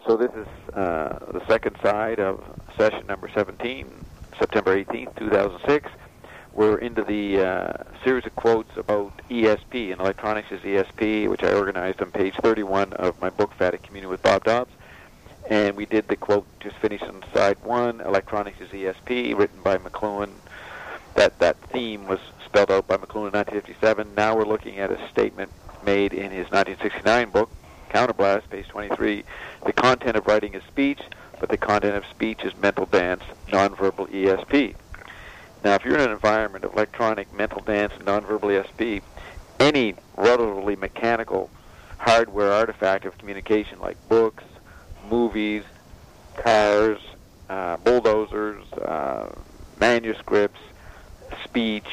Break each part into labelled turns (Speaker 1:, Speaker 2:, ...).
Speaker 1: So this is the second side of session number 17, September 18th, 2006. We're into the series of quotes about ESP, and electronics is ESP, which I organized on page 31 of my book, Fat at Communion with Bob Dobbs. And we did the quote, just finished on side 1, electronics is ESP, written by McLuhan. That theme was spelled out by McLuhan in 1957. Now we're looking at a statement made in his 1969 book, Counterblast, page 23. The content of writing is speech, but the content of speech is mental dance, nonverbal ESP. Now, if you're in an environment of electronic, mental dance, and nonverbal ESP, any relatively mechanical hardware artifact of communication like books, movies, cars, bulldozers, manuscripts, speech,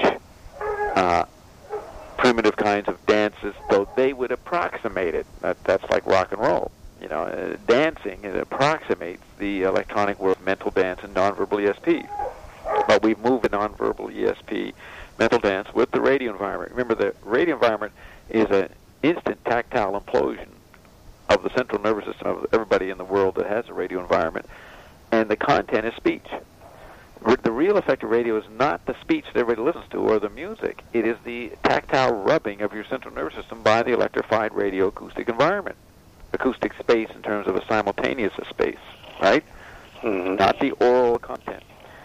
Speaker 1: primitive kinds of dances, though they would approximate it. That's like rock and roll. Dancing, it approximates the electronic world of mental dance and nonverbal ESP. But we've moved the nonverbal ESP, mental dance, with the radio environment. Remember, the radio environment is an instant tactile implosion of the central nervous system of everybody in the world that has a radio environment, and the content is speech. The real effect of radio is not the speech that everybody listens to or the music. It is the tactile rubbing of your central nervous system by the electrified radio acoustic environment. Acoustic space in terms of a simultaneous space, right? Mm-hmm. Not the oral content.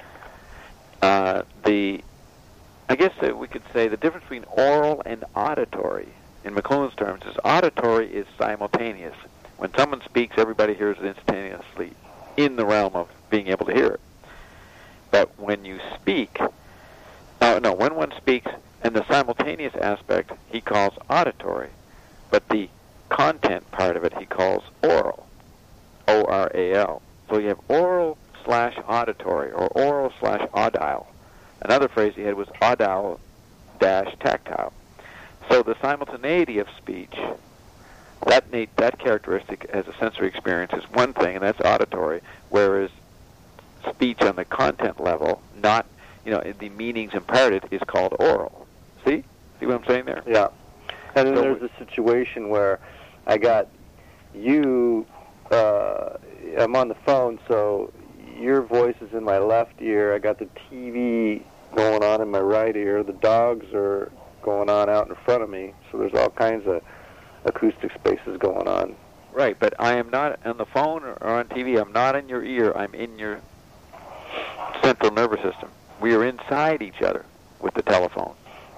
Speaker 1: I guess that we could say the difference between oral and auditory, in McLuhan's terms, is auditory is simultaneous. When someone speaks, everybody hears it instantaneously in the realm of being able to hear it. But when you speak, when one speaks, and the simultaneous aspect he calls auditory, but the content part of it he calls oral, O-R-A-L. So you have oral/auditory, or oral/audile. Another phrase he had was audile-tactile. So the simultaneity of speech, that characteristic as a sensory experience is one thing, and that's auditory, whereas speech on the content level, not, the meanings imparted, is called oral. See what I'm saying there?
Speaker 2: Yeah. And then there's a situation where I got you, I'm on the phone, so your voice is in my left ear. I got the TV going on in my right ear. The dogs are going on out in front of me. So there's all kinds of acoustic spaces going on.
Speaker 1: Right, but I am not on the phone or on TV. I'm not in your ear. I'm in your central nervous system. We are inside each other with the telephone.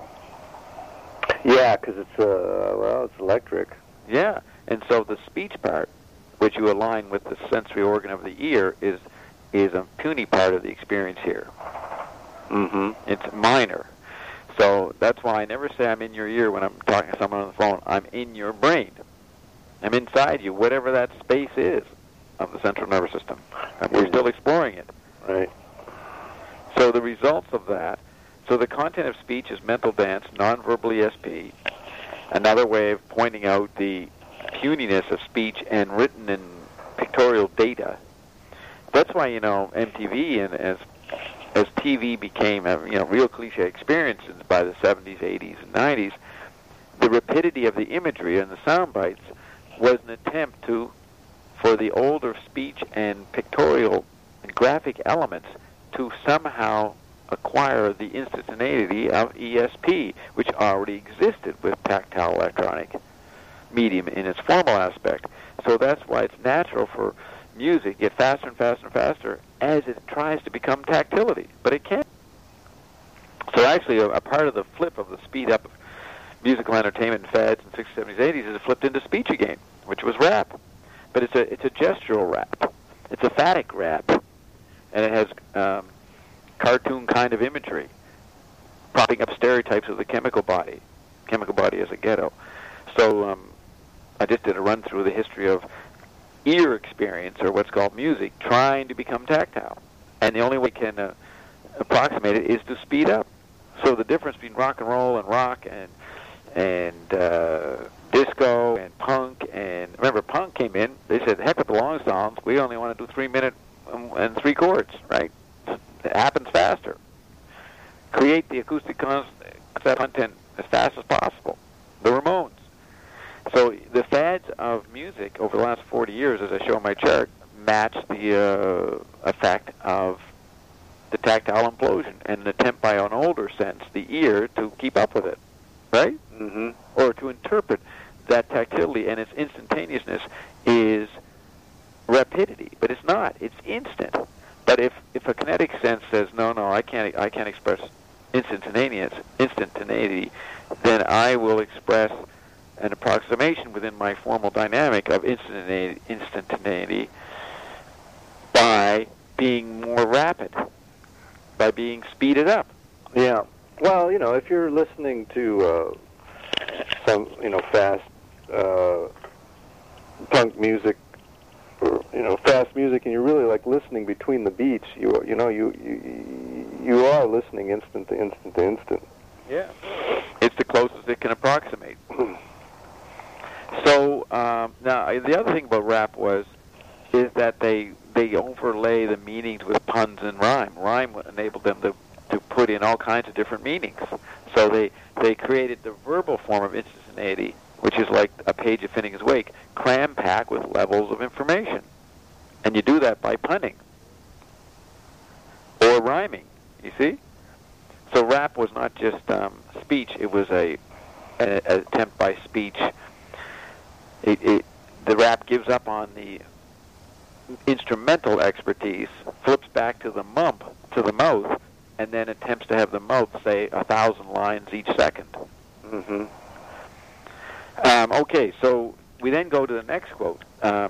Speaker 2: Yeah, because it's electric.
Speaker 1: Yeah, and so the speech part, which you align with the sensory organ of the ear, is a puny part of the experience here.
Speaker 2: Mm-hmm.
Speaker 1: It's minor. So that's why I never say I'm in your ear when I'm talking to someone on the phone. I'm in your brain. I'm inside you, whatever that space is of the central nervous system. And we're still exploring it.
Speaker 2: Right.
Speaker 1: So the results of that, so the content of speech is mental dance, nonverbal ESP. Another way of pointing out the puniness of speech and written and pictorial data. That's why, MTV, and as TV became a real cliche experience by the 70s, 80s, and 90s, the rapidity of the imagery and the sound bites was an attempt for the older speech and pictorial and graphic elements to somehow acquire the instantaneity of ESP, which already existed with tactile electronic medium in its formal aspect. So that's why it's natural for music to get faster and faster and faster as it tries to become tactility, but it can't. So actually, a part of the flip of the speed up of musical entertainment and fads in the 60s, 70s, 80s is it flipped into speech again, which was rap. But it's a gestural rap. It's a phatic rap, and it has cartoon kind of imagery, propping up stereotypes of the chemical body as a ghetto. So I just did a run through the history of ear experience, or what's called music, trying to become tactile. And the only way you can approximate it is to speed up. So the difference between rock and roll and rock and disco and punk, and remember, punk came in, they said, heck with the long songs, we only want to do 3 minute and 3 chords, right? It happens faster. Create the acoustic content as fast as possible. The Ramones. So the fads of music over the last 40 years, as I show in my chart, match the effect of the tactile implosion and an attempt by an older sense, the ear, to keep up with it, right?
Speaker 2: Mm-hmm.
Speaker 1: Or to interpret that tactility and its instantaneousness is rapidity, but it's not. It's instant. But if a kinetic sense says no, I can't express instantaneity, then I will express an approximation within my formal dynamic of instantaneity by being more rapid, by being speeded up.
Speaker 2: Yeah. Well, if you're listening to some, fast punk music, or fast music, and you're really like listening between the beats, you are listening instant to instant to instant.
Speaker 1: Yeah. It's the closest it can approximate. So now the other thing about rap is that they overlay the meanings with puns and rhyme. Rhyme enabled them to put in all kinds of different meanings. So they created the verbal form of instantaneity, which is like a page of Finnegan's Wake, cram-packed with levels of information. And you do that by punning or rhyming, you see? So rap was not just speech, it was an attempt by speech. The rap gives up on the instrumental expertise, flips back to the mouth, and then attempts to have the mouth say 1,000 lines each second.
Speaker 2: Mm-hmm.
Speaker 1: Okay, so we then go to the next quote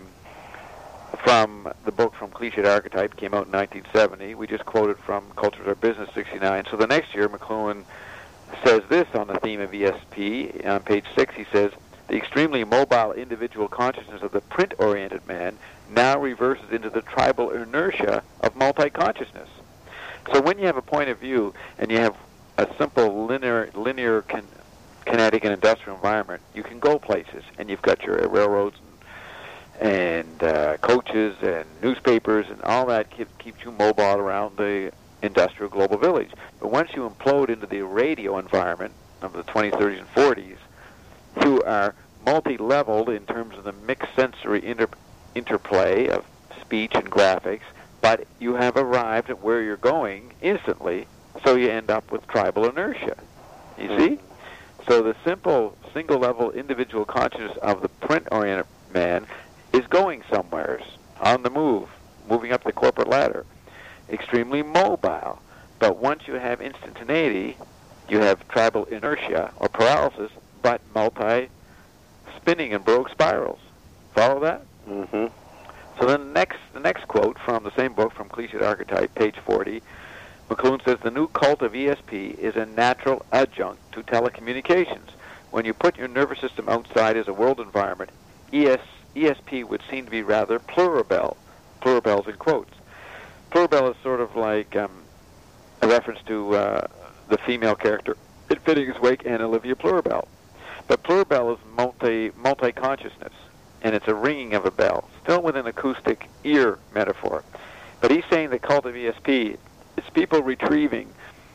Speaker 1: from the book From Cliched Archetype, came out in 1970. We just quoted from Cultures Are Business, 69. So the next year, McLuhan says this on the theme of ESP. On page 6, he says, the extremely mobile individual consciousness of the print-oriented man now reverses into the tribal inertia of multi-consciousness. So when you have a point of view and you have a simple linear kinetic and industrial environment, you can go places, and you've got your railroads and coaches and newspapers, and all that keeps you mobile around the industrial global village. But once you implode into the radio environment of the 20s, 30s, and 40s, you are multi-leveled in terms of the mixed sensory interplay of speech and graphics, but you have arrived at where you're going instantly, so you end up with tribal inertia. You see? So the simple, single-level individual consciousness of the print-oriented man is going somewhere, on the move, moving up the corporate ladder, extremely mobile. But once you have instantaneity, you have tribal inertia or paralysis, but multi-spinning and Baroque spirals. Follow that?
Speaker 2: Mm-hmm.
Speaker 1: So then the next quote from the same book, From Cliched Archetype, page 40, McLuhan says, the new cult of ESP is a natural adjunct to telecommunications. When you put your nervous system outside as a world environment, ESP would seem to be rather pluribel. Pluribel's in quotes. Pluribel is sort of like a reference to the female character in Finnegan's Wake and Olivia Pluribel. But pluribel is multi-consciousness, and it's a ringing of a bell, still with an acoustic ear metaphor. But he's saying the cult of ESP is people retrieving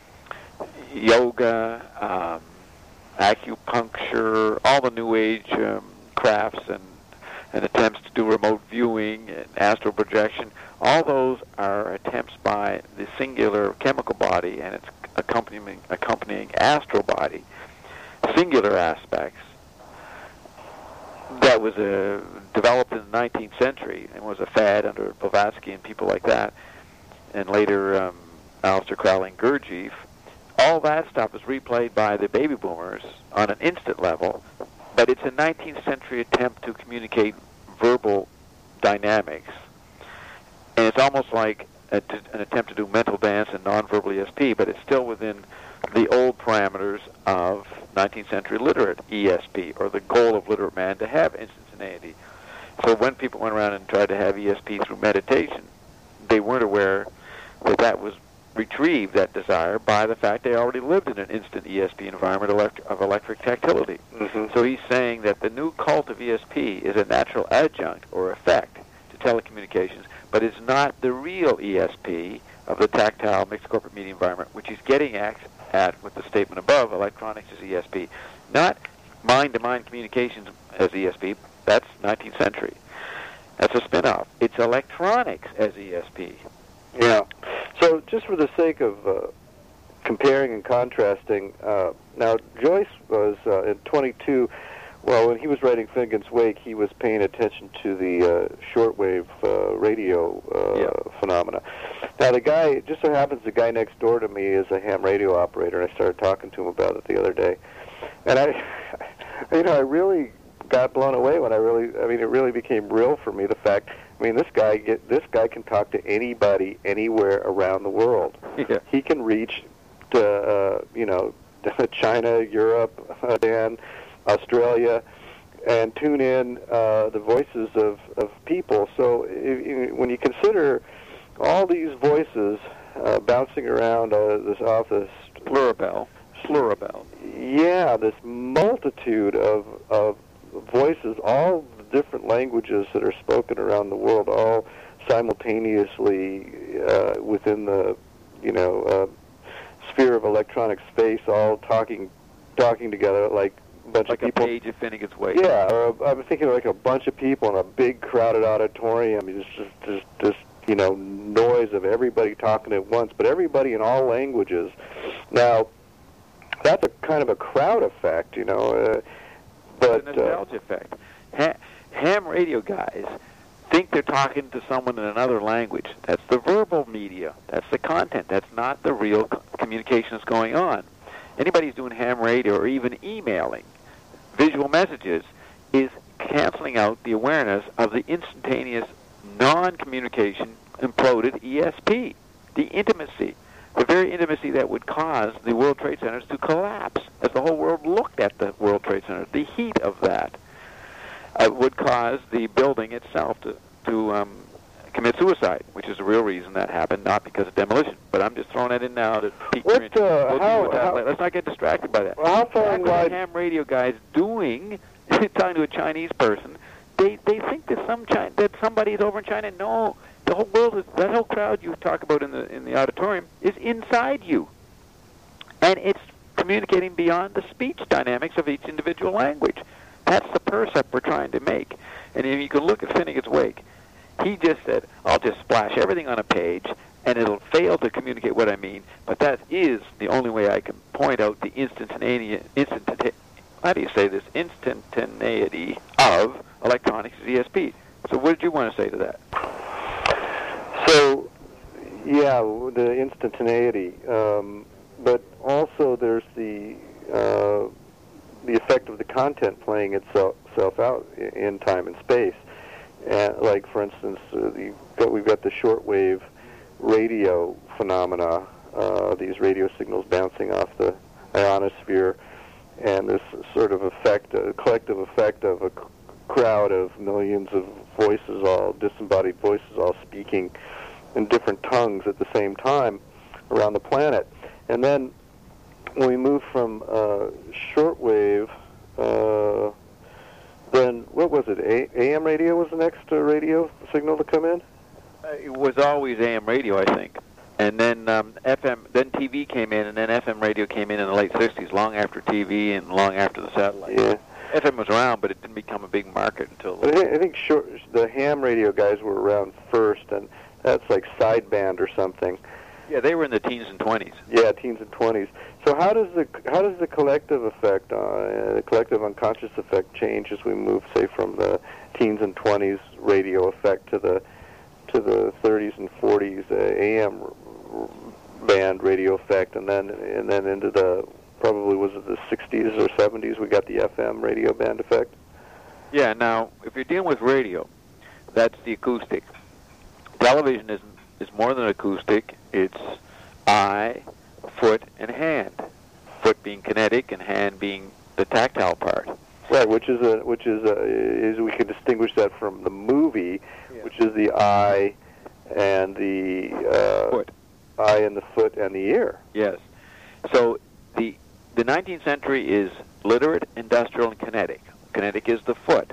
Speaker 1: yoga, acupuncture, all the New Age crafts and attempts to do remote viewing and astral projection. All those are attempts by the singular chemical body and its accompanying astral body, singular aspects, that was developed in the 19th century and was a fad under Blavatsky and people like that, and later Aleister Crowley and Gurdjieff. All that stuff is replayed by the baby boomers on an instant level, but it's a 19th century attempt to communicate verbal dynamics. And it's almost like an attempt to do mental dance and non-verbal ESP, but it's still within the old parameters of 19th century literate ESP, or the goal of literate man to have instantaneity. So when people went around and tried to have ESP through meditation, they weren't aware that that was retrieved, that desire, by the fact they already lived in an instant ESP environment of electric tactility.
Speaker 2: Mm-hmm.
Speaker 1: So he's saying that the new cult of ESP is a natural adjunct or effect to telecommunications, but it's not the real ESP of the tactile mixed corporate media environment, which he's getting at with the statement above, electronics is ESP. Not mind-to-mind communications as ESP. That's 19th century. That's a spin-off. It's electronics as ESP.
Speaker 2: Yeah. So just for the sake of comparing and contrasting, now Joyce was in 22. Well, when he was writing Finnegan's Wake, he was paying attention to the shortwave radio phenomena. Now, the guy, just so happens the guy next door to me is a ham radio operator, and I started talking to him about it the other day. And I really got blown away when it really became real for me, the fact, this guy can talk to anybody, anywhere around the world.
Speaker 1: Yeah.
Speaker 2: He can reach to, China, Europe, and Australia, and tune in the voices of people. So when you consider all these voices bouncing around off this
Speaker 1: Pluribel.
Speaker 2: Yeah, this multitude of voices, all the different languages that are spoken around the world, all simultaneously within the sphere of electronic space, all talking together like bunch of people.
Speaker 1: Like a page of Finnegan's Wake.
Speaker 2: Yeah, or I'm thinking like a bunch of people in a big crowded auditorium. Just noise of everybody talking at once, but everybody in all languages. Now, that's a kind of a crowd effect, but
Speaker 1: it's a nostalgia effect. Ham radio guys think they're talking to someone in another language. That's the verbal media. That's the content. That's not the real communication that's going on. Anybody who's doing ham radio or even emailing visual messages is canceling out the awareness of the instantaneous non-communication imploded ESP, the intimacy, the very intimacy that would cause the World Trade Centers to collapse as the whole world looked at the World Trade Center. The heat of that would cause the building itself to commit suicide, which is the real reason that happened, not because of demolition. But I'm just throwing that in now to pique your interest. Let's not get distracted by that.
Speaker 2: Well, how far and wide?
Speaker 1: Ham radio guys talking to a Chinese person, they think that somebody is over in China. No, the whole world that whole crowd you talk about in the auditorium is inside you, and it's communicating beyond the speech dynamics of each individual language. That's the percept we're trying to make. And if you can look at Finnegan's Wake, he just said, I'll just splash everything on a page, and it'll fail to communicate what I mean, but that is the only way I can point out the instantaneity of electronics as ESP. So what did you want to say to that?
Speaker 2: So, yeah, the instantaneity, but also there's the effect of the content playing itself out in time and space. Like, for instance, we've got the shortwave radio phenomena, these radio signals bouncing off the ionosphere, and this sort of effect, a collective effect of a crowd of millions of voices, all disembodied voices, all speaking in different tongues at the same time around the planet. And then when we move from shortwave, then what was it? AM radio was the next radio signal to come in?
Speaker 1: It was always AM radio, I think. And then FM, then TV came in, and then FM radio came in the late 60s, long after TV and long after the satellite.
Speaker 2: Yeah.
Speaker 1: FM was around, but it didn't become a big market until...
Speaker 2: I think the ham radio guys were around first, and that's like sideband or something.
Speaker 1: Yeah, they were in the teens and 20s.
Speaker 2: Yeah, teens and 20s. So how does the collective effect, the collective unconscious effect, change as we move, say, from the teens and 20s radio effect to the 30s and 40s AM band radio effect, and then into the probably was it the 60s or 70s we got the FM radio band effect?
Speaker 1: Yeah. Now, if you're dealing with radio, that's the acoustic. Television is more than acoustic. It's eye, foot, and hand. Foot being kinetic and hand being the tactile part.
Speaker 2: Right, which is we can distinguish that from the movie, yeah, which is the eye and the
Speaker 1: foot.
Speaker 2: Eye and the foot and the ear.
Speaker 1: Yes. So the 19th century is literate, industrial, and kinetic. Kinetic is the foot.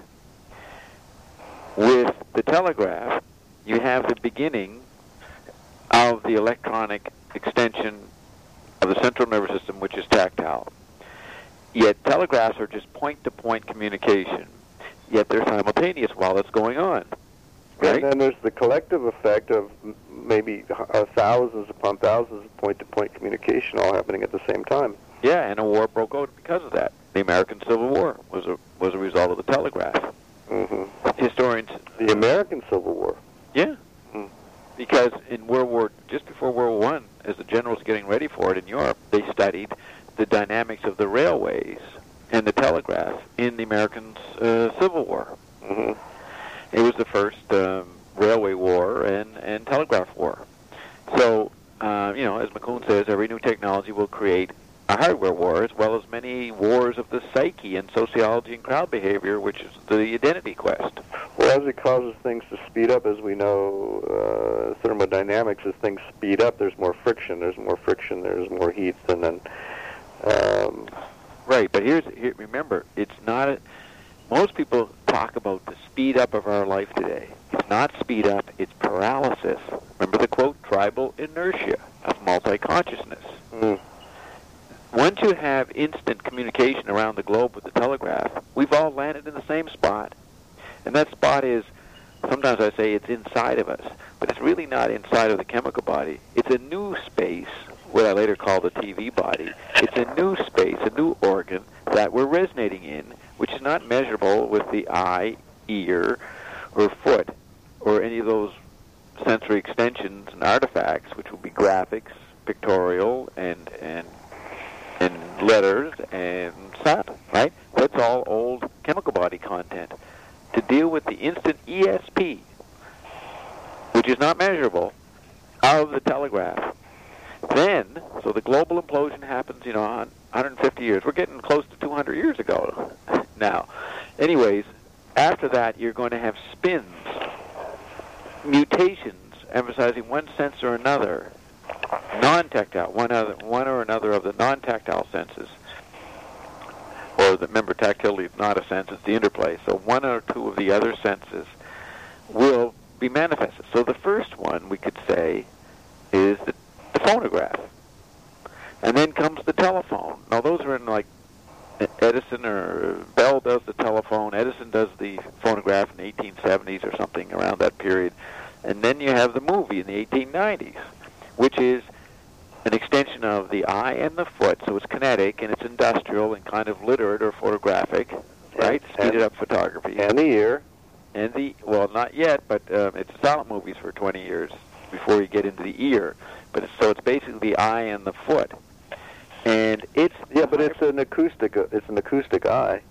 Speaker 1: With the telegraph, you have the beginning of the electronic extension of the central nervous system, which is tactile. Yet telegraphs are just point-to-point communication, yet they're simultaneous while it's going on. Right?
Speaker 2: And then there's the collective effect of maybe thousands upon thousands of point-to-point communication all happening at the same time.
Speaker 1: Yeah, and a war broke out because of that. The American Civil War was a result of the telegraph.
Speaker 2: Mm-hmm.
Speaker 1: Historians...
Speaker 2: The American Civil War?
Speaker 1: Yeah. Because in just before World War I, as the generals getting ready for it in Europe, they studied the dynamics of the railways and the telegraph in the American Civil War.
Speaker 2: Mm-hmm.
Speaker 1: It was the first railway war and telegraph war. So, as McLuhan says, every new technology will create a hardware war, as well as many wars of the psyche and sociology and crowd behavior, which is the identity quest.
Speaker 2: Well, as it causes things to speed up, as we know, thermodynamics, as things speed up, there's more friction. There's more friction. There's more heat, and then.
Speaker 1: Right, but remember, it's not. Most people talk about the speed up of our life today. It's not speed up; it's paralysis. Remember the quote: "Tribal inertia of multi-consciousness."
Speaker 2: Mm.
Speaker 1: Once you have instant communication around the globe with the telegraph, we've all landed in the same spot. And that spot is, sometimes I say it's inside of us, but it's really not inside of the chemical body. It's a new space, what I later call the TV body. It's a new space, a new organ that we're resonating in, which is not measurable with the eye, ear, or foot, or any of those sensory extensions and artifacts, which will be graphics, pictorial, and letters and sound, right? That's all old chemical body content. To deal with the instant ESP, which is not measurable, of the telegraph. Then, so the global implosion happens, 150 years. We're getting close to 200 years ago now. Anyways, after that, you're going to have spins, mutations, emphasizing one sense or another, non-tactile, one or another of the non-tactile senses. Or remember, tactility is not a sense, it's the interplay. So one or two of the other senses will be manifested. So the first one, we could say, is the phonograph. And then comes the telephone. Now those are in like Edison or Bell does the telephone, Edison does the phonograph in the 1870s or something around that period. And then you have the movie in the 1890s, which is an extension of the eye and the foot, so it's kinetic and it's industrial and kind of literate or photographic, right? Speeded up photography.
Speaker 2: And the ear.
Speaker 1: Well, not yet, but it's silent movies for 20 years before you get into the ear. But so it's basically the eye and the foot. And it's...
Speaker 2: Yeah, but it's an acoustic eye.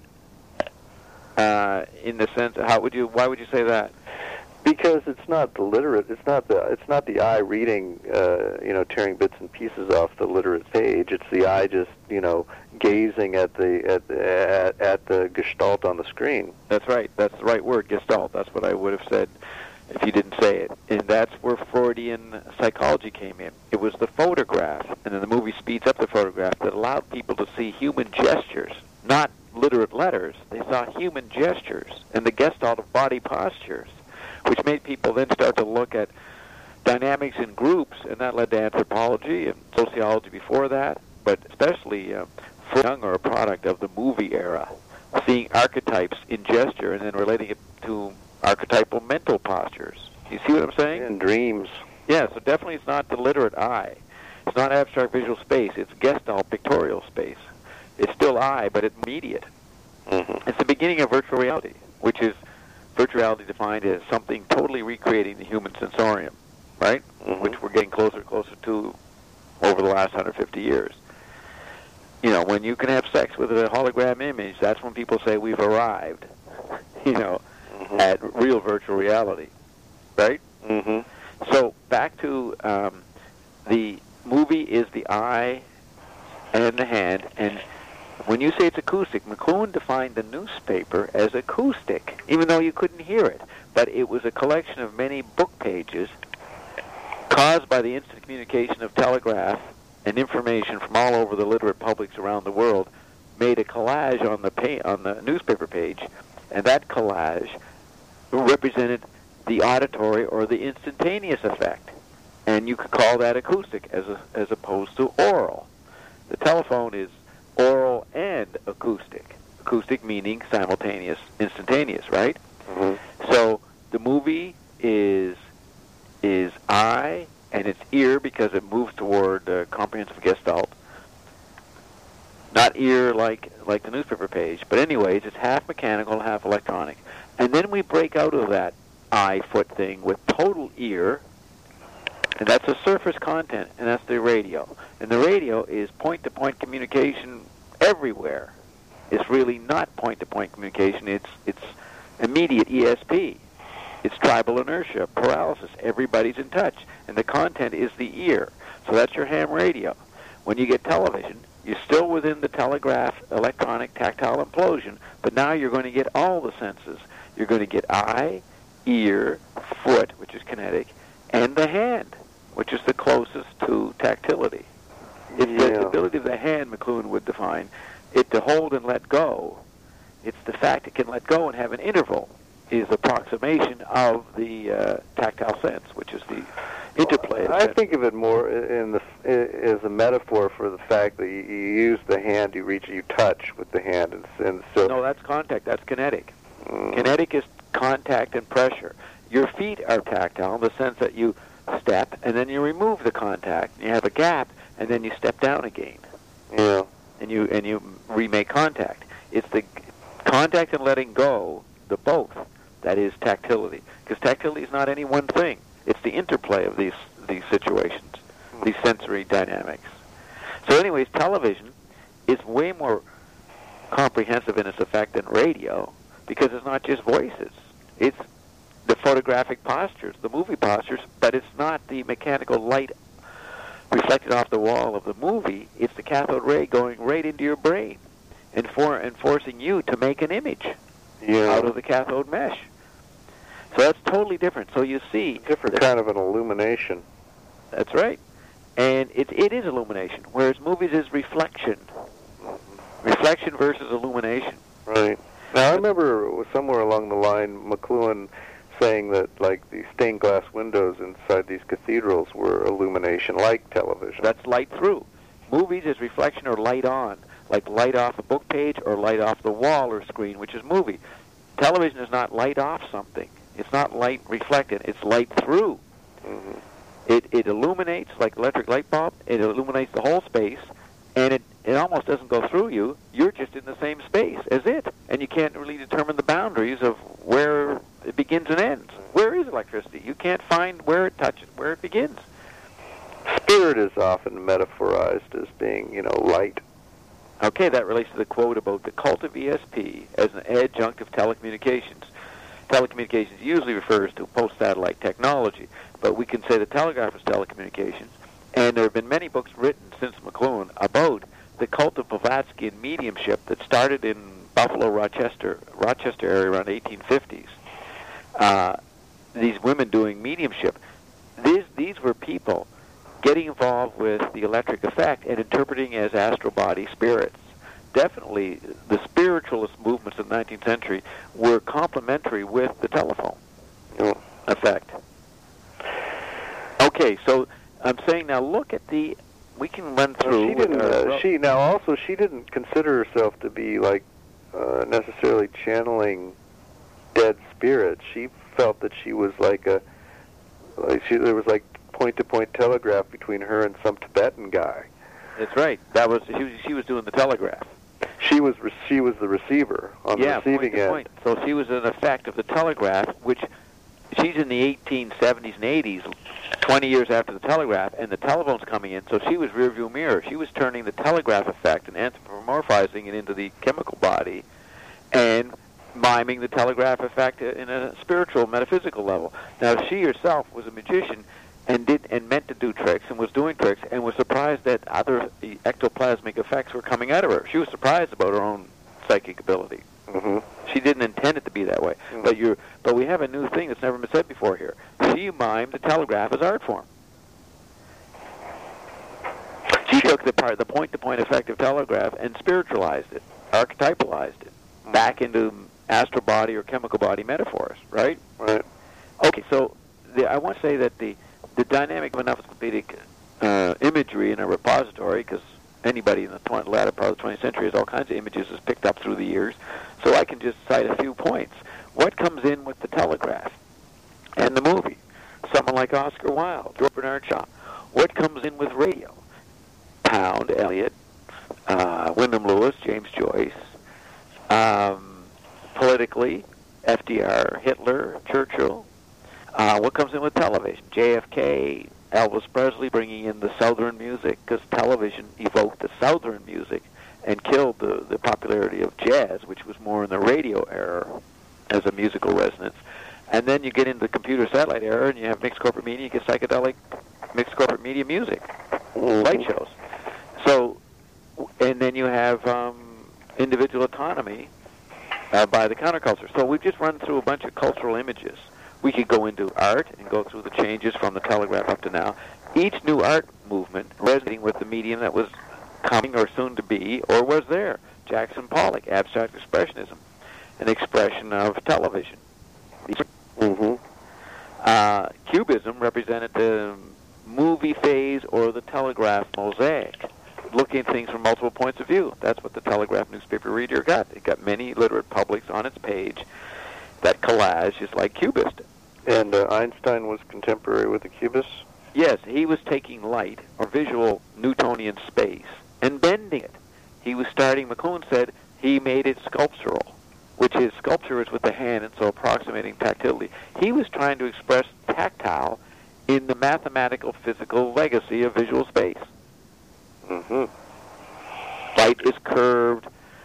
Speaker 1: In the sense, why would you say that?
Speaker 2: Because it's not the literate. It's not the eye reading, tearing bits and pieces off the literate page. It's the eye just, gazing at the gestalt on the screen.
Speaker 1: That's right. That's the right word, gestalt. That's what I would have said if you didn't say it. And that's where Freudian psychology came in. It was the photograph, and then the movie speeds up the photograph, that allowed people to see human gestures, not literate letters. They saw human gestures and the gestalt of body postures, which made people then start to look at dynamics in groups, and that led to anthropology and sociology before that, but especially Young are a product of the movie era, seeing archetypes in gesture and then relating it to archetypal mental postures. You see what I'm saying?
Speaker 2: And dreams.
Speaker 1: Yeah, so definitely it's not the literate eye. It's not abstract visual space. It's gestalt pictorial space. It's still eye, but it's immediate.
Speaker 2: Mm-hmm.
Speaker 1: It's the beginning of virtual reality, which is virtual reality defined as something totally recreating the human sensorium, right?
Speaker 2: Mm-hmm.
Speaker 1: Which we're getting closer and closer to over the last 150 years. When you can have sex with a hologram image, that's when people say we've arrived,
Speaker 2: mm-hmm.
Speaker 1: at real virtual reality, right?
Speaker 2: Mm-hmm.
Speaker 1: So back to the movie is the eye and the hand, and when you say it's acoustic, McLuhan defined the newspaper as acoustic, even though you couldn't hear it. But it was a collection of many book pages caused by the instant communication of telegraph and information from all over the literate publics around the world, made a collage on the newspaper page, and that collage represented the auditory or the instantaneous effect. And you could call that acoustic as opposed to oral. The telephone is oral and acoustic. Acoustic meaning simultaneous, instantaneous, right?
Speaker 2: Mm-hmm.
Speaker 1: So the movie is eye and it's ear because it moves toward comprehensive gestalt. Not ear like the newspaper page, but anyways, it's half mechanical, half electronic. And then we break out of that eye-foot thing with total ear, and that's the surface content, and that's the radio. And the radio is point-to-point communication everywhere. It's really not point-to-point communication. It's immediate ESP. It's tribal inertia, paralysis. Everybody's in touch, and the content is the ear. So that's your ham radio. When you get television, you're still within the telegraph, electronic, tactile implosion, but now you're going to get all the senses. You're going to get eye, ear, foot, which is kinetic, and the hand, which is the closest to tactility. It's the ability of the hand, McLuhan would define it to hold and let go. It's the fact it can let go and have an interval is approximation of the tactile sense, which is the interplay.
Speaker 2: I think of it more as a metaphor for the fact that you use the hand, you touch with the hand, and so.
Speaker 1: No, that's contact. That's kinetic. Kinetic is contact and pressure. Your feet are tactile in the sense that you step and then you remove the contact. You have a gap and then you step down again.
Speaker 2: Yeah.
Speaker 1: And you remake contact. It's the contact and letting go, the both. That is tactility. Because tactility is not any one thing. It's the interplay of these situations, these sensory dynamics. So anyways, television is way more comprehensive in its effect than radio because it's not just voices. It's the photographic postures, the movie postures, but it's not the mechanical light reflected off the wall of the movie. It's the cathode ray going right into your brain and forcing you to make an image out of the cathode mesh. So that's totally different. So you see...
Speaker 2: Different kind of an illumination.
Speaker 1: That's right. And it is illumination, whereas movies is reflection. Reflection versus illumination.
Speaker 2: Right. Now, I remember somewhere along the line, McLuhan saying that, like, the stained glass windows inside these cathedrals were illumination, like television.
Speaker 1: That's light through. Movies is reflection or light on, like light off a book page or light off the wall or screen, which is movie. Television is not light off something. It's not light reflected. It's light through.
Speaker 2: Mm-hmm.
Speaker 1: It illuminates like electric light bulb. It illuminates the whole space, and it almost doesn't go through you. You're just in the same space as it, and you can't really determine the boundaries of where it begins and ends. Where is electricity? You can't find where it touches, where it begins.
Speaker 2: Spirit is often metaphorized as being, light.
Speaker 1: Okay, that relates to the quote about the cult of ESP as an adjunct of telecommunications. Telecommunications usually refers to post-satellite technology, but we can say the telegraph is telecommunications. And there have been many books written since McLuhan about the cult of Blavatsky and mediumship that started in Buffalo, Rochester area around 1850s. These women doing mediumship. These were people getting involved with the electric effect and interpreting as astral body spirits. Definitely, the spiritualist movements of the 19th century were complementary with the telephone effect. Okay, so I'm saying now look at the... We can run through...
Speaker 2: She didn't consider herself to be necessarily channeling dead spirits. She felt that she was there was point-to-point telegraph between her and some Tibetan guy.
Speaker 1: That's right. She was doing the telegraph.
Speaker 2: She was the receiver on the receiving end.
Speaker 1: Point. So she was an effect of the telegraph, which she's in the 1870s and 80s, 20 years after the telegraph, and the telephone's coming in. So she was rearview mirror. She was turning the telegraph effect and anthropomorphizing it into the chemical body, and miming the telegraph effect in a spiritual, metaphysical level. Now, she herself was a magician and meant to do tricks and was doing tricks and was surprised that other ectoplasmic effects were coming out of her. She was surprised about her own psychic ability.
Speaker 2: Mm-hmm.
Speaker 1: She didn't intend it to be that way. Mm-hmm. But we have a new thing that's never been said before here. She mimed the telegraph as art form. She took the point-to-point effect of telegraph and spiritualized it, archetypalized it, back into astral body or chemical body metaphors, right?
Speaker 2: Right.
Speaker 1: Okay, so I want to say that the dynamic of encephalopedic imagery in a repository, because anybody in the latter part of the 20th century has all kinds of images is picked up through the years. So I can just cite a few points. What comes in with the telegraph and the movie? Someone like Oscar Wilde, George Bernard Shaw. What comes in with radio? Pound, Eliot, Wyndham Lewis, James Joyce. Politically, FDR, Hitler, Churchill. What comes in with television? JFK, Elvis Presley, bringing in the Southern music, because television evoked the Southern music and killed the popularity of jazz, which was more in the radio era as a musical resonance. And then you get into the computer satellite era, and you have mixed corporate media, you get psychedelic mixed corporate media music, light shows. So, and then you have individual autonomy by the counterculture. So we've just run through a bunch of cultural images. We could go into art and go through the changes from the telegraph up to now. Each new art movement resonating with the medium that was coming or soon to be or was there. Jackson Pollock, abstract expressionism, an expression of television. Cubism represented the movie phase or the telegraph mosaic, looking at things from multiple points of view. That's what the Telegraph newspaper reader got. It got many literate publics on its page. That collage is like Cubist.
Speaker 2: And Einstein was contemporary with the Cubists?
Speaker 1: Yes, he was taking light, or visual Newtonian space, and bending it. He was starting, McLuhan said, he made it sculptural, which is sculpture is with the hand and so approximating tactility. He was trying to express tactile in the mathematical physical legacy of visual space. Light is curved.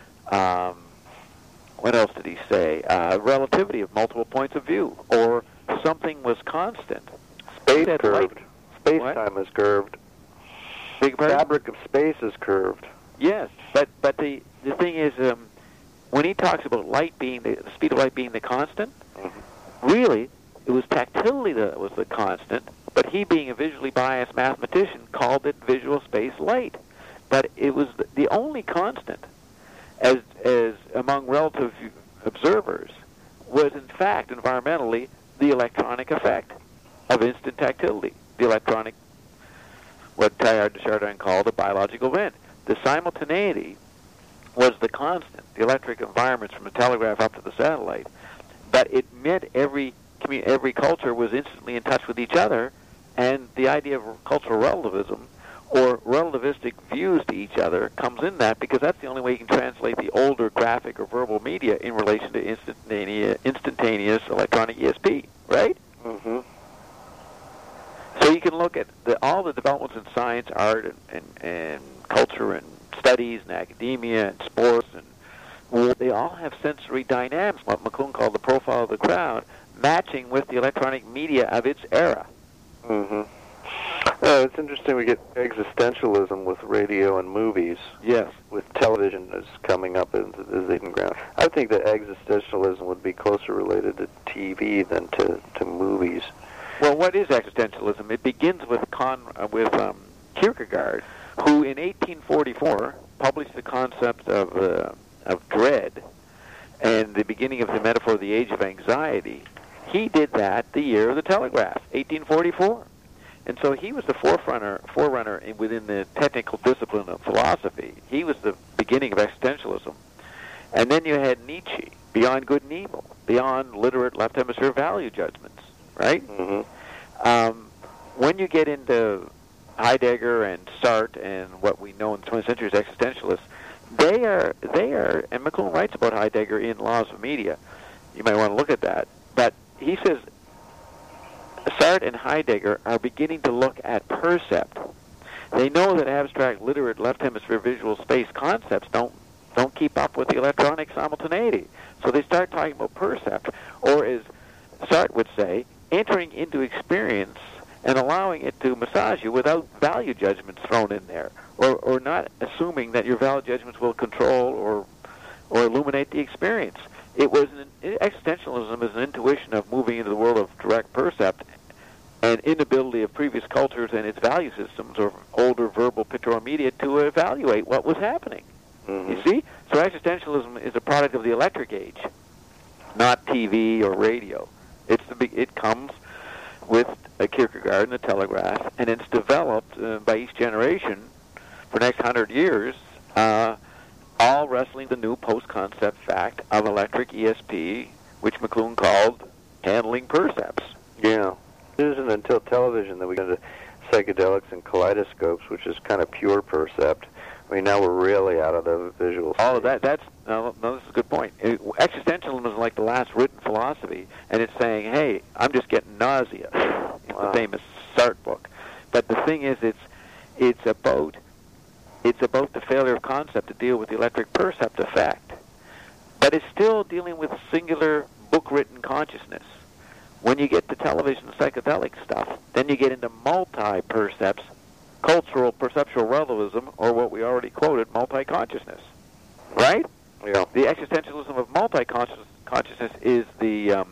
Speaker 1: What else did he say? Relativity of multiple points of view, or something was constant.
Speaker 2: Space curved. Space-time is curved.
Speaker 1: Big pardon?
Speaker 2: Fabric of space is curved.
Speaker 1: Yes, but the thing is, when he talks about light being the speed of light being the constant, really it was tactility that was the constant. But he, being a visually biased mathematician, called it visual space light. But it was the only constant, as among relative observers, was in fact environmentally the electronic effect of instant tactility, the electronic, what Teilhard de Chardin called a biological event. The simultaneity was the constant, the electric environments from the telegraph up to the satellite, but it meant every culture was instantly in touch with each other, and the idea of cultural relativism or relativistic views to each other comes in that, because that's the only way you can translate the older graphic or verbal media in relation to instantaneous electronic ESP, right? So you can look at all the developments in science, art, and culture, and studies, and academia, and sports, and they all have sensory dynamics, what McLuhan called the profile of the crowd, matching with the electronic media of its era.
Speaker 2: It's interesting we get existentialism with radio and movies.
Speaker 1: Yes.
Speaker 2: With television is coming up as the ground. I think that existentialism would be closer related to TV than to movies.
Speaker 1: Well, what is existentialism? It begins with Kierkegaard, who in 1844 published the concept of dread and the beginning of the metaphor of the age of anxiety. He did that the year of the telegraph, 1844. And so he was the forerunner within the technical discipline of philosophy. He was the beginning of existentialism. And then you had Nietzsche, Beyond Good and Evil, beyond literate left hemisphere value judgments, right? When you get into Heidegger and Sartre and what we know in the 20th century as existentialists, they are, and McLuhan writes about Heidegger in Laws of Media. You might want to look at that. But he says Sartre and Heidegger are beginning to look at percept. They know that abstract, literate, left hemisphere visual space concepts don't keep up with the electronic simultaneity. So they start talking about percept, or as Sartre would say, entering into experience and allowing it to massage you without value judgments thrown in there, or not assuming that your value judgments will control or illuminate the experience. Existentialism is an intuition of moving into the world of direct percept and inability of previous cultures and its value systems or older verbal pictorial media to evaluate what was happening. You see? So existentialism is a product of the electric age, not TV or radio. It comes with a Kierkegaard and a telegraph, and it's developed by each generation for the next 100 years, all wrestling the new post-concept fact of electric ESP, which McLuhan called handling percepts.
Speaker 2: Yeah. It isn't until television that we get into psychedelics and kaleidoscopes, which is kind of pure percept. I mean, now we're really out of the visual
Speaker 1: All of that, this is a good point. Existentialism is like the last written philosophy, and it's saying, hey, I'm just getting nausea. It's the famous Sartre book. But the thing is, it's about the failure of concept to deal with the electric percept effect. But it's still dealing with singular book-written consciousness. When you get to television and psychedelic stuff, then you get into multi-percepts, cultural perceptual relativism, or what we already quoted, multi-consciousness. Right?
Speaker 2: Yeah.
Speaker 1: The existentialism of multi-consciousness is the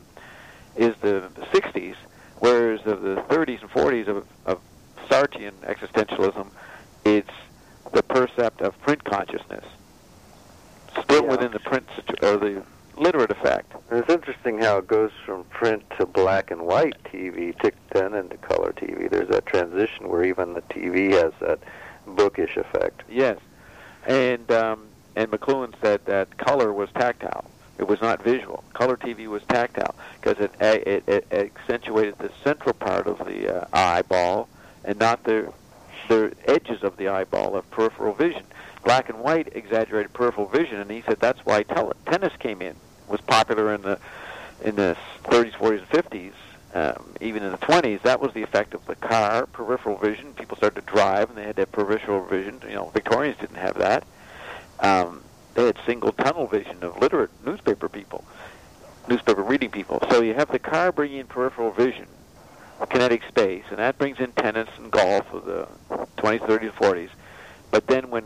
Speaker 1: 60s, whereas the 30s and 40s of Sartrean existentialism, it's the percept of print consciousness, still within the print or the literate effect.
Speaker 2: And it's interesting how it goes from print to black and white TV, then into color TV. There's that transition where even the TV has that bookish effect.
Speaker 1: Yes, and McLuhan said that color was tactile. It was not visual. Color TV was tactile because it accentuated the central part of the eyeball and not the edges of the eyeball of peripheral vision. Black and white exaggerated peripheral vision, and he said that's why tennis came in, was popular in the 30s, 40s, and 50s, even in the 20s. That was the effect of the car, peripheral vision. People started to drive, and they had to have peripheral vision. You know, Victorians didn't have that. They had single tunnel vision of literate newspaper reading people. So you have the car bringing in peripheral vision, kinetic space, and that brings in tennis and golf of the 20s, 30s, 40s. But then when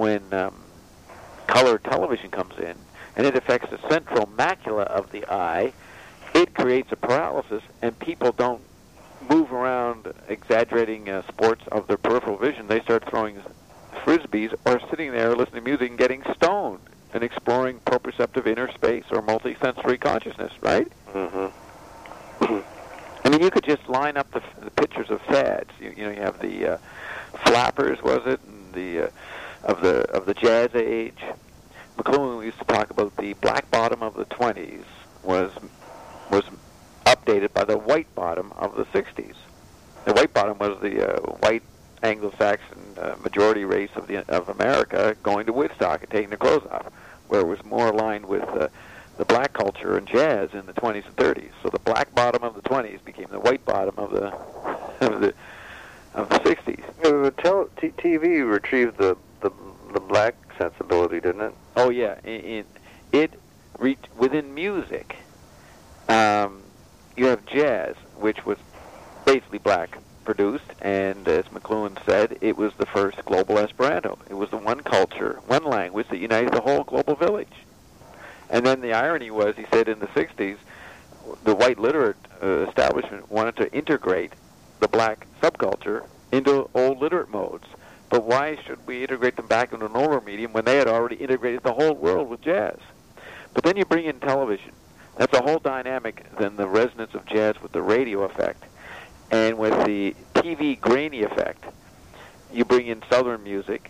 Speaker 1: color television comes in, and it affects the central macula of the eye, it creates a paralysis, and people don't move around exaggerating sports of their peripheral vision. They start throwing frisbees or sitting there listening to music and getting stoned and exploring proprioceptive inner space or multisensory consciousness, right?
Speaker 2: Mm-hmm.
Speaker 1: I mean, you could just line up the pictures of fads. You have the flappers, was it, and the of the jazz age. McLuhan used to talk about the black bottom of the 20s was updated by the white bottom of the 60s. The white bottom was the white Anglo-Saxon majority race of America going to Woodstock and taking their clothes off, where it was more aligned with the black culture and jazz in the 20s and 30s. So the black bottom of the 20s became the white bottom of the 60s.
Speaker 2: TV retrieved the black sensibility, didn't it?
Speaker 1: Oh yeah, within music. You have jazz, which was basically black produced, and as McLuhan said, it was the first global Esperanto. It was the one culture, one language that united the whole global village. And then the irony was, he said in the 60s, the white literate establishment wanted to integrate the black subculture into old literate modes. But why should we integrate them back into an older medium when they had already integrated the whole world with jazz? But then you bring in television. That's a whole dynamic, then the resonance of jazz with the radio effect. And with the TV grainy effect, you bring in Southern music,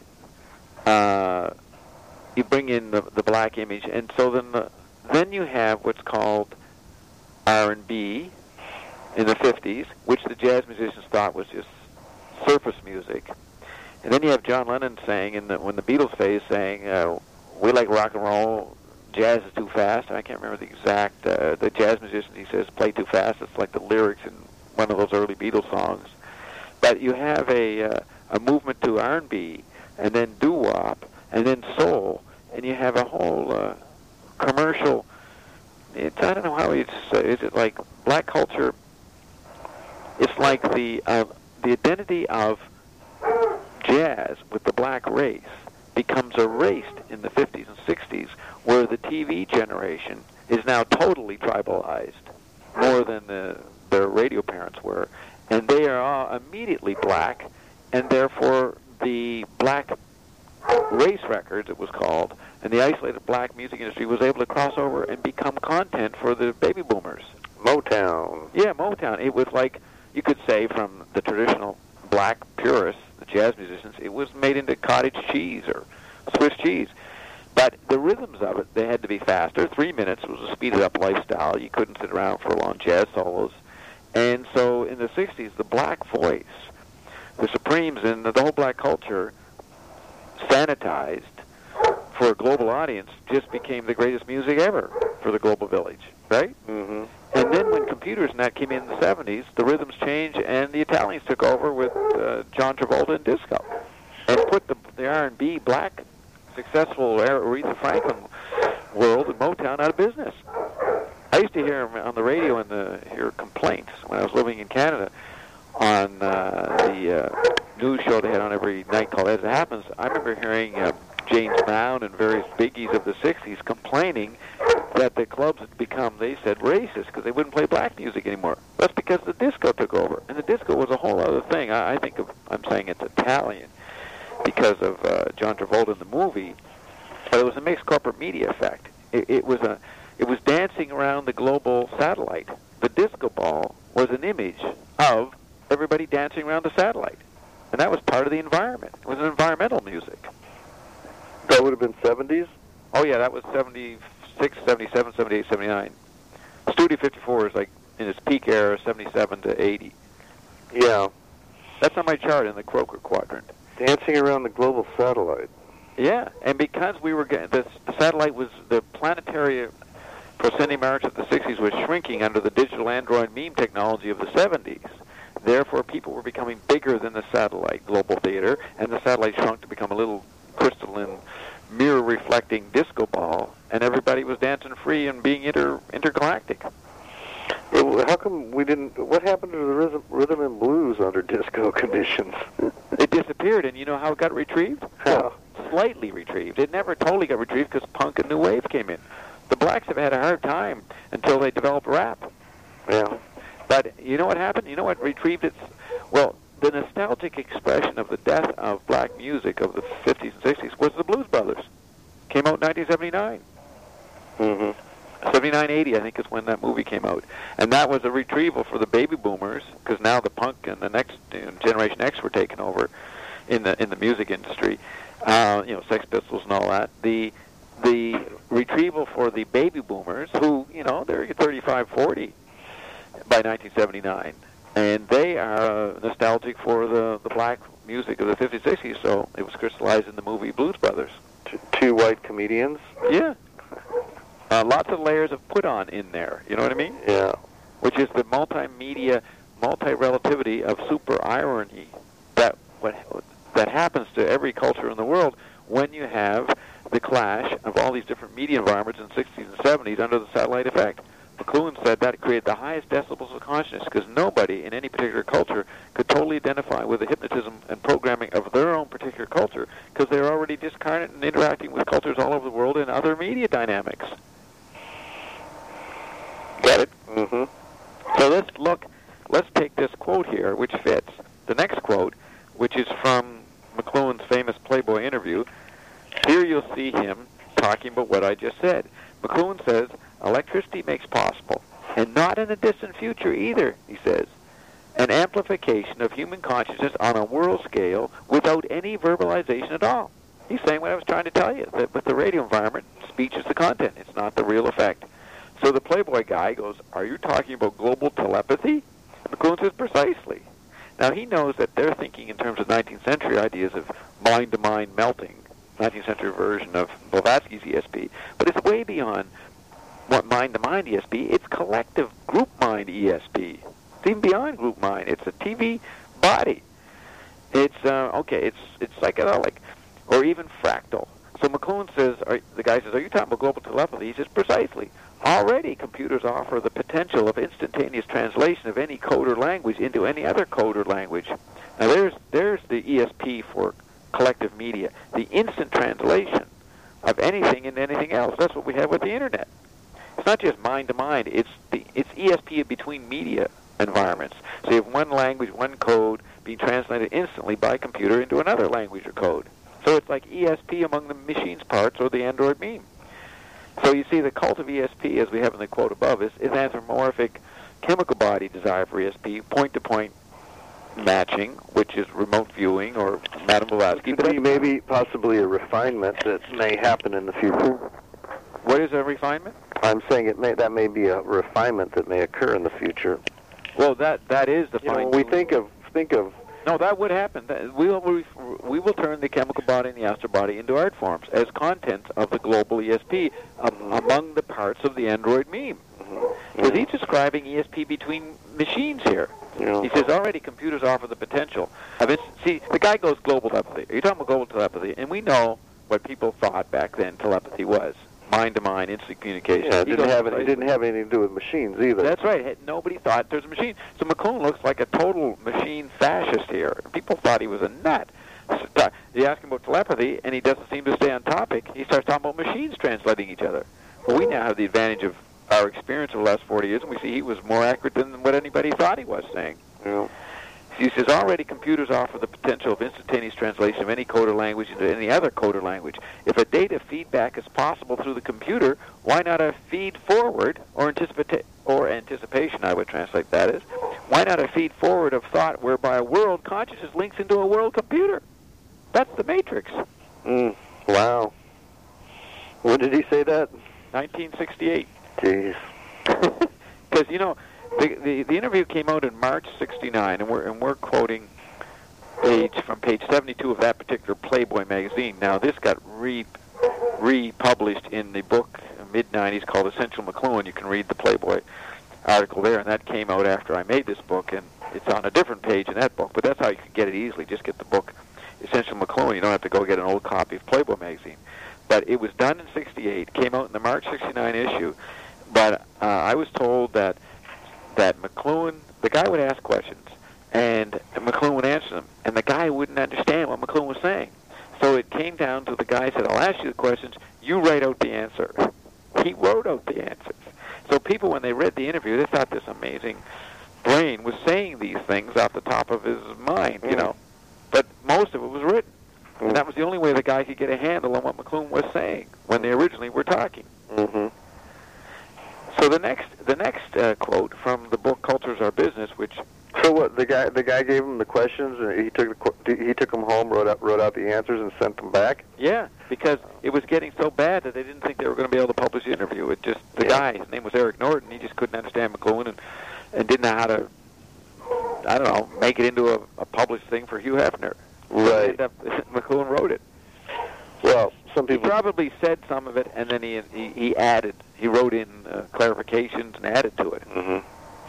Speaker 1: you bring in the black image, and so then you have what's called R&B in the 50s, which the jazz musicians thought was just surface music. And then you have John Lennon saying, when the Beatles phase, saying, we like rock and roll, jazz is too fast. I can't remember the exact, the jazz musician, he says, play too fast. It's like the lyrics in one of those early Beatles songs. But you have a movement to R&B, and then doo-wop, and then soul, and you have a whole commercial, I don't know how you'd say, is it like black culture? It's like the identity of jazz with the black race becomes erased in the 50s and 60s, where the TV generation is now totally tribalized, more than their radio parents were, and they are all immediately black, and therefore the black race records, it was called, and the isolated black music industry was able to cross over and become content for the baby boomers.
Speaker 2: Motown.
Speaker 1: Yeah, Motown. It was like, you could say, from the traditional black purists, the jazz musicians, it was made into cottage cheese or Swiss cheese. But the rhythms of it, they had to be faster. 3 minutes was a speeded-up lifestyle. You couldn't sit around for long jazz solos. And so in the 60s, the black voice, the Supremes, and the whole black culture sanitized for a global audience just became the greatest music ever for the global village, right?
Speaker 2: Mm-hmm.
Speaker 1: And then when computers and that came in the 70s, the rhythms changed, and the Italians took over with John Travolta and disco, and put the R&B black successful Aretha Franklin world and Motown out of business. I used to hear on the radio and hear complaints when I was living in Canada on the news show they had on every night called As It Happens. I remember hearing James Brown and various biggies of the 60s complaining that the clubs had become, they said, racist because they wouldn't play black music anymore. That's because the disco took over. And the disco was a whole other thing. I'm saying it's Italian because of John Travolta in the movie, but it was a mixed corporate media effect. It was dancing around the global satellite. The disco ball was an image of everybody dancing around the satellite. And that was part of the environment. It was an environmental music.
Speaker 2: That would have been 70s?
Speaker 1: Oh, yeah, that was 76, 77, 78, 79. Studio 54 is like in its peak era, 77 to 80.
Speaker 2: Yeah.
Speaker 1: That's on my chart in the Croker quadrant.
Speaker 2: Dancing around the global satellite.
Speaker 1: Yeah, and because we were getting the satellite was the planetary proscenium arch of the 60s was shrinking under the digital android meme technology of the 70s. Therefore, people were becoming bigger than the satellite global theater, and the satellite shrunk to become a little crystalline, mirror-reflecting disco ball, and everybody was dancing free and being intergalactic.
Speaker 2: How come we didn't... What happened to the rhythm and blues under disco conditions?
Speaker 1: It disappeared, and you know how it got retrieved?
Speaker 2: How?
Speaker 1: Slightly retrieved. It never totally got retrieved because punk and new wave came in. The blacks have had a hard time until they developed rap.
Speaker 2: Yeah.
Speaker 1: But you know what happened? You know what retrieved its... Well, the nostalgic expression of the death of black music of the 50s and 60s was the Blues Brothers. Came out in 1979.
Speaker 2: Mm-hmm.
Speaker 1: 79, 80, I think, is when that movie came out. And that was a retrieval for the baby boomers, because now the punk and the next Generation X were taking over in the music industry. Sex Pistols and all that. The retrieval for the baby boomers, who, they're 35, 40 by 1979. And they are nostalgic for the black music of the 50s, 60s, so it was crystallized in the movie Blues Brothers.
Speaker 2: Two white comedians?
Speaker 1: Yeah. Lots of layers of put-on in there, you know what I mean?
Speaker 2: Yeah.
Speaker 1: Which is the multimedia, multi-relativity of super-irony that happens to every culture in the world when you have the clash of all these different media environments in the 60s and 70s under the satellite effect. McLuhan said that created the highest decibels of consciousness because nobody in any particular culture could totally identify with the hypnotism and programming of their own particular culture because they're already discarnate and interacting with cultures all over the world in other media dynamics. Get it?
Speaker 2: Mm-hmm.
Speaker 1: So let's take this quote here, which fits. The next quote, which is from McLuhan's famous Playboy interview. Here you'll see him talking about what I just said. McLuhan says, electricity makes possible, and not in the distant future either, he says, an amplification of human consciousness on a world scale without any verbalization at all. He's saying what I was trying to tell you, that with the radio environment, speech is the content. It's not the real effect. So the Playboy guy goes, are you talking about global telepathy? McLuhan says, precisely. Now, he knows that they're thinking in terms of 19th century ideas of mind-to-mind melting, 19th century version of Blavatsky's ESP, but it's way beyond what mind-to-mind ESP. It's collective group mind ESP. It's even beyond group mind. It's a TV body. It's, it's psychedelic, or even fractal. So McLuhan says, the guy says, are you talking about global telepathy? He says, precisely. Already, computers offer the potential of instantaneous translation of any code or language into any other code or language. Now, there's the ESP for collective media, the instant translation of anything into anything else. That's what we have with the Internet. It's not just mind-to-mind. It's ESP between media environments. So you have one language, one code being translated instantly by computer into another language or code. So it's like ESP among the machine's parts or the Android meme. So you see, the cult of ESP, as we have in the quote above, is anthropomorphic chemical body desire for ESP, point-to-point matching, which is remote viewing, or Madame Blavatsky.
Speaker 2: But maybe possibly a refinement that may happen in the future.
Speaker 1: What is a refinement?
Speaker 2: I'm saying that may be a refinement that may occur in the future.
Speaker 1: Well, that is the fine.
Speaker 2: When we think of
Speaker 1: no, that would happen. We will turn the chemical body and the astral body into art forms as contents of the global ESP among the parts of the Android meme. Because he's describing ESP between machines here.
Speaker 2: Yeah.
Speaker 1: He says already computers offer the potential. See, the guy goes global telepathy. You're talking about global telepathy, and we know what people thought back then telepathy was. Mind-to-mind, instant communication.
Speaker 2: Yeah, it didn't have anything to do with machines either.
Speaker 1: That's right. Nobody thought there's a machine. So McLuhan looks like a total machine fascist here. People thought he was a nut. You ask him about telepathy, and he doesn't seem to stay on topic. He starts talking about machines translating each other. Well, we now have the advantage of our experience of the last 40 years, and we see he was more accurate than what anybody thought he was saying.
Speaker 2: Yeah.
Speaker 1: He says, already computers offer the potential of instantaneous translation of any coded language into any other coded language. If a data feedback is possible through the computer, why not a feed forward, or anticipation, I would translate that as, why not a feed forward of thought whereby a world consciousness links into a world computer? That's the Matrix.
Speaker 2: Wow. When did he say that?
Speaker 1: 1968.
Speaker 2: Jeez.
Speaker 1: Because, the interview came out in March '69, and we're quoting from page 72 of that particular Playboy magazine. Now, this got republished in the book mid-'90s called Essential McLuhan. You can read the Playboy article there, and that came out after I made this book, and it's on a different page in that book. But that's how you can get it easily. Just get the book Essential McLuhan. You don't have to go get an old copy of Playboy magazine. But it was done in '68. Came out in the March '69 issue. But I was told that McLuhan, the guy would ask questions, and McLuhan would answer them, and the guy wouldn't understand what McLuhan was saying. So it came down to the guy said, I'll ask you the questions, you write out the answer. He wrote out the answers. So people, when they read the interview, they thought this amazing brain was saying these things off the top of his mind, But most of it was written. And that was the only way the guy could get a handle on what McLuhan was saying when they originally were talking.
Speaker 2: Mm-hmm.
Speaker 1: So the next quote from the book Culture's Our Business, which
Speaker 2: so what the guy gave him the questions and he took them home, wrote out the answers and sent them back.
Speaker 1: Yeah, because it was getting so bad that they didn't think they were going to be able to publish the interview. It just the guy, his name was Eric Norton, he just couldn't understand McLuhan and didn't know how to, I don't know, make it into a published thing for Hugh Hefner.
Speaker 2: Right.
Speaker 1: McLuhan wrote it.
Speaker 2: Well, some people
Speaker 1: he probably said some of it, and then he added. He wrote in clarifications and added to it.
Speaker 2: Mm-hmm.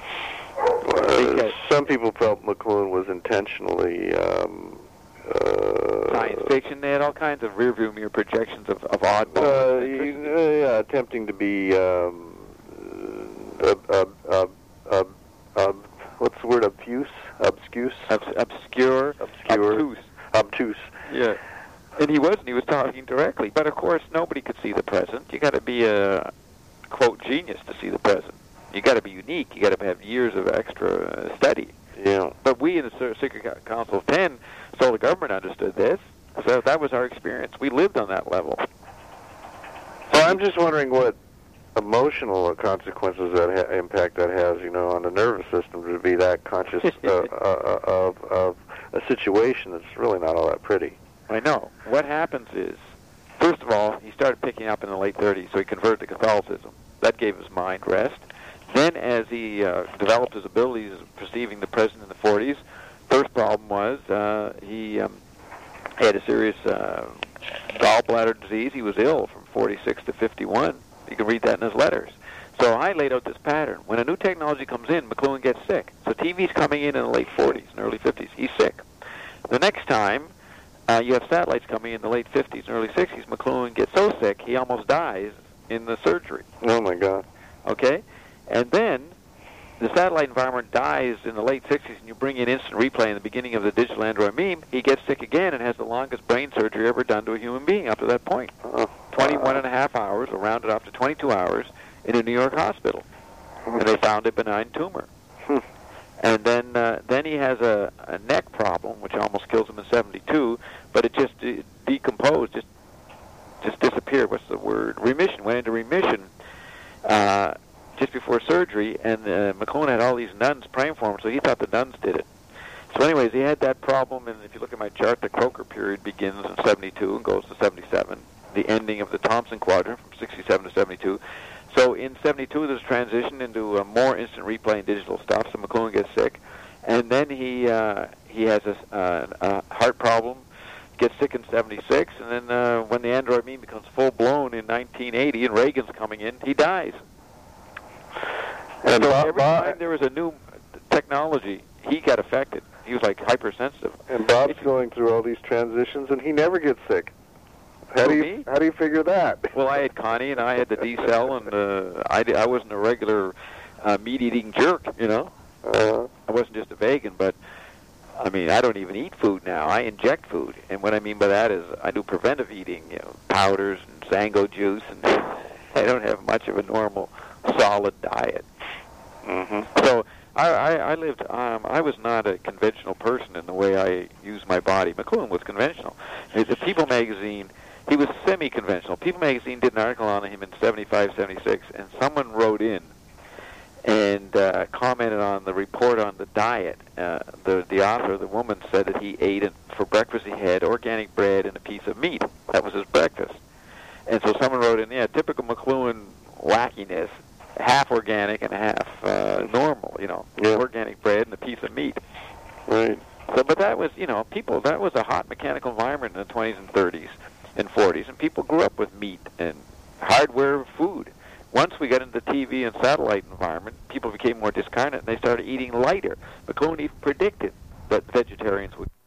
Speaker 2: Some people felt McLuhan was intentionally
Speaker 1: science fiction. They had all kinds of rearview mirror projections of oddballs.
Speaker 2: Attempting to be what's the word? Obtuse.
Speaker 1: Yeah. And he wasn't. He was talking directly. But, of course, nobody could see the present. You got to be a, quote, genius to see the present. You got to be unique. You got to have years of extra study.
Speaker 2: Yeah.
Speaker 1: But we in the Secret Council of 10, so the government understood this. So that was our experience. We lived on that level.
Speaker 2: So I'm just wondering what emotional consequences impact that has, on the nervous system to be that conscious of a situation that's really not all that pretty.
Speaker 1: I know. What happens is, first of all, he started picking up in the late 30s, so he converted to Catholicism. That gave his mind rest. Then as he developed his abilities of perceiving the present in the 40s, first problem was he had a serious gallbladder disease. He was ill from 46 to 51. You can read that in his letters. So I laid out this pattern. When a new technology comes in, McLuhan gets sick. So TV's coming in the late 40s and early 50s. He's sick. The next time, you have satellites coming in the late 50s and early 60s. McLuhan gets so sick, he almost dies in the surgery.
Speaker 2: Oh, my God.
Speaker 1: Okay? And then the satellite environment dies in the late 60s, and you bring in instant replay in the beginning of the digital Android meme. He gets sick again and has the longest brain surgery ever done to a human being up to that point. 21 and a half hours, or rounded off to 22 hours, in a New York hospital. And they found a benign tumor. And then he has a neck problem, which almost kills him in 72, but it just decomposed, just disappeared. What's the word? Remission. Went into remission just before surgery, and McLuhan had all these nuns praying for him, so he thought the nuns did it. So anyways, he had that problem, and if you look at my chart, the Croker period begins in 72 and goes to 77, the ending of the Thompson Quadrant from 67 to 72. So in 72, there's transition into more instant replay and digital stuff, so McLuhan gets sick. And then he has a heart problem, gets sick in 76, and then when the Android Mean becomes full-blown in 1980 and Reagan's coming in, he dies. And so every time there was a new technology, he got affected. He was like hypersensitive.
Speaker 3: And Bob's going through all these transitions, and he never gets sick. How do you figure that?
Speaker 1: Well, I had Connie, and I had the D-cell, and I wasn't a regular meat-eating jerk, you know. I wasn't just a vegan, but I mean, I don't even eat food now. I inject food, and what I mean by that is I do preventive eating, you know, powders and Zango juice, and I don't have much of a normal solid diet.
Speaker 3: Mm-hmm.
Speaker 1: So I lived. I was not a conventional person in the way I used my body. McLuhan was conventional. The People magazine, he was semi-conventional. People magazine did an article on him in 75, 76, and someone wrote in and commented on the report on the diet. The author, the woman, said that he ate, for breakfast he had organic bread and a piece of meat. That was his breakfast. And so someone wrote in, yeah, typical McLuhan wackiness, half organic and half normal, you know, organic bread and a piece of meat.
Speaker 3: Right.
Speaker 1: So, but that was, you know, that was a hot mechanical environment in the 20s and 30s and 40s, and people grew up with meat and hardware food. Once we got into the TV and satellite environment, people became more discarnate, and they started eating lighter. McLuhan even predicted that vegetarians would